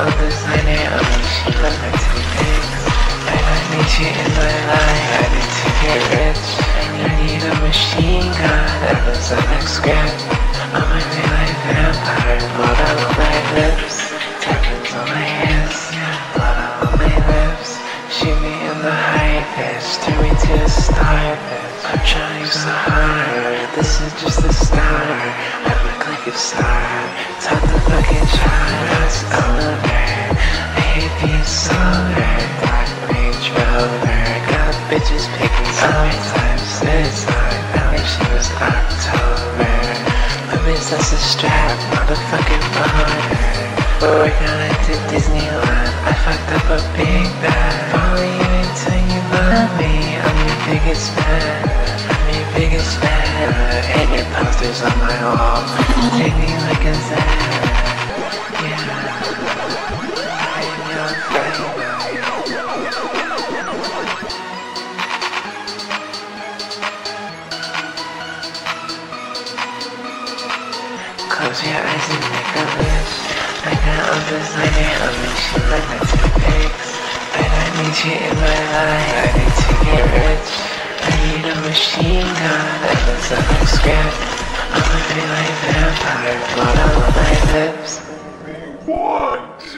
a designer, a machine like my two things. I don't need you in my life, I need to get rich. I need a machine gun that looks like script. I might be like vampire, blood out of my lips. Diamonds on my hands, blood out of my lips. Shoot me in the high pitch, turn me to a star pitch. I'm trying so hard, this is just the start. I look like a star, talk to fucking Charles Oliver. I hate being sober, Dark Range Rover. Got bitches picking summertime, suicide. I wish it was October. My bitch, that's a strap, motherfucking boner. We're gonna do Disneyland, I fucked up a big bag. Follow you until you love me, I'm your biggest fan. I'm your biggest fan. And your posters on my wall, take me like a Zen. Yeah, I'm your friend. Close your eyes and make a wish. I got a designer, a machine like my two pigs. I don't need you in my life, I need to get rich. I need a machine gun that looks like a script. I'ma be like vampire, blood all on my lips. What?